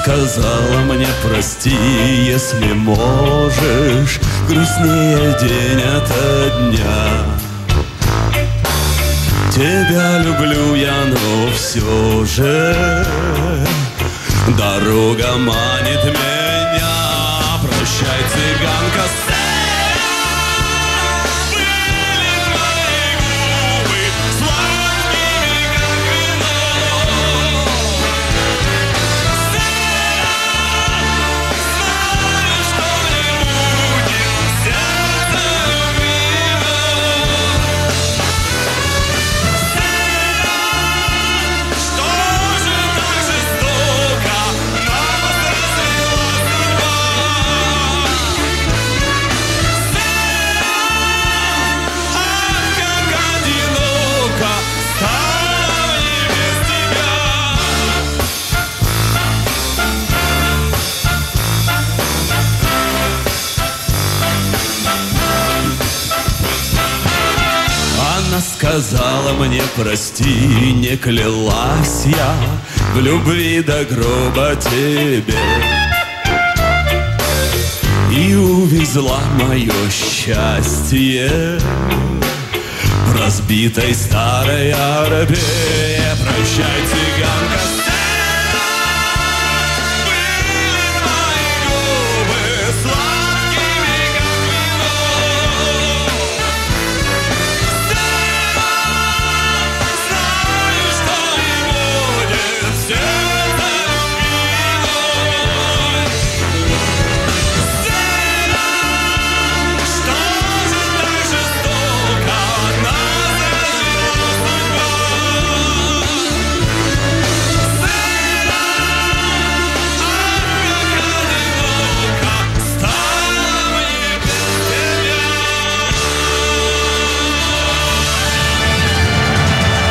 сказала мне прости, если можешь, грустнее день ото дня. Тебя люблю я, но все же дорога манит меня. Прощай, цыганка, сказала мне прости, не клялась я в любви до гроба тебе. И увезла мое счастье в разбитой старой арбе. Прощай, цыганка.